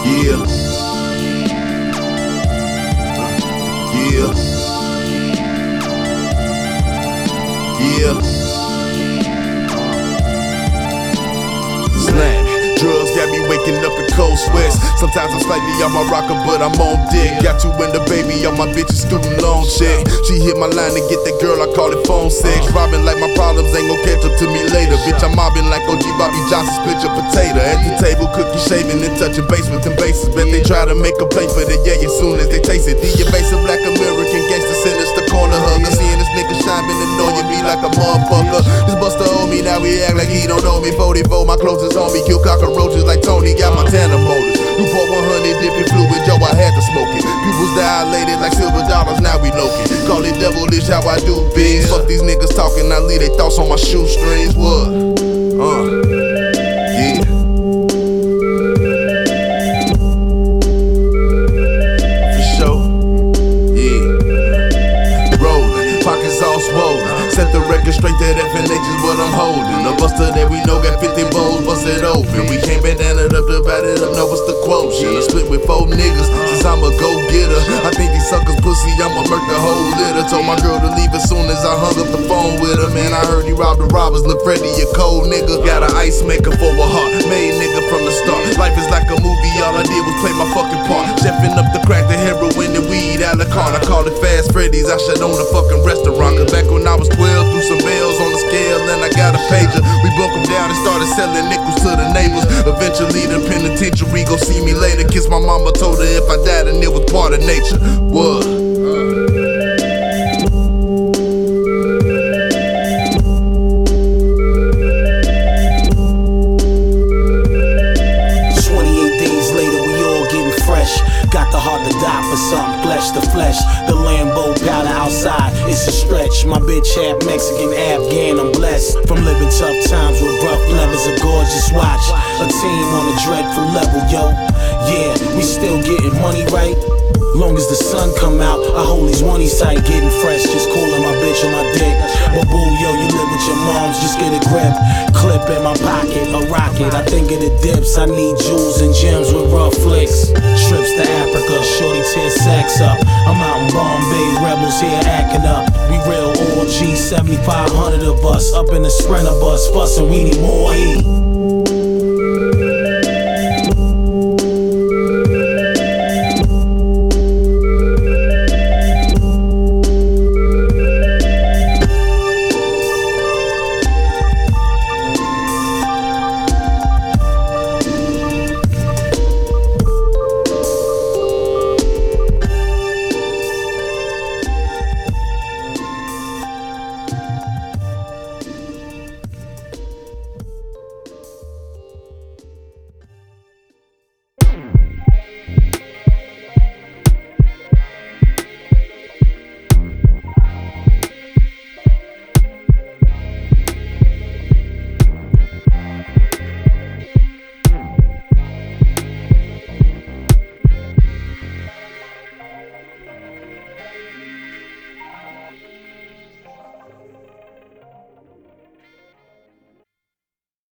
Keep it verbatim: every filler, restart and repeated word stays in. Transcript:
Yeah. Yeah. Yeah. Slam. Drugs got me waking up in cold sweats. Sometimes I'm slightly off my rocker, but I'm on dick. Got you and the baby on my bitch's student loan check. She hit my line to get that girl, I call it phone sex. Robbing like my problems ain't gon' catch up to me later. Bitch, I'm mobbing like O G Bobby Johnson, split your potato. At the table, cookie shaving and touching base with them bases. Bet they try to make a play for the yeah as soon as they taste it. The evasive black American gangster sinister corner hugger. Seeing this nigga shine, been annoying me like a motherfucker. This buster owe me, now we act like he don't know me. forty-four, my closest homie, kill cockroaches like Tony, got Montana motors. Newport one hundred dipping fluid, yo, I had to smoke it. Pupils dilated like silver dollars, now we low-key. Call it devilish how I do things. Fuck these niggas talking, I leave they thoughts on my shoestrings. What? Uh, yeah. For sure. Yeah. Rolling, pockets all swollen. Set the record straight to F N H is what I'm holding. A buster that we know got fifty bowls busted open. We can't bandana it up, divide it up, know what's the quotient. I split with four niggas, since I'm a go-getter. I think these suckers pussy, I'ma murk the whole litter. Told my girl to leave as soon as I hung up the phone with her. Man, I heard he robbed the robbers, look Freddy, a cold nigga. Got an ice maker for a heart, made nigga from the start. Life is like a movie, all I did was play my fucking part. Chefing up the crack, the heroin, the weed, a la carte. I call it Fast Freddy's, I should own a fucking restaurant. Cause back when I was twelve, threw some bells on the scale and I got a pager. We broke them down and started selling nickels to the neighbors. Eventually the penitentiary gon' see me later. Kiss my mama, told her if I died and it was part of nature. What? twenty-eight days later, we all getting fresh. Got the heart to die for something, flesh to flesh. The Lambo powder outside, it's a stretch. My bitch half Mexican, Afghan, I'm blessed. From living tough times with rough levers, a gorgeous watch. A team on a dreadful level, yo. Yeah, we still getting money right. Long as the sun come out, I hold these oneys tight, getting fresh, just cooling my bitch on my dick. But boo, yo, you live with your moms, just get a grip. Clip in my pocket, a rocket. I think of the dips, I need jewels and gems with rough flicks. Trips to Africa, shorty tear sacks up. I'm out in Bombay, rebels here acting up. We real O G, seventy-five hundred of us, up in the Sprinter bus, fussin', we need more heat.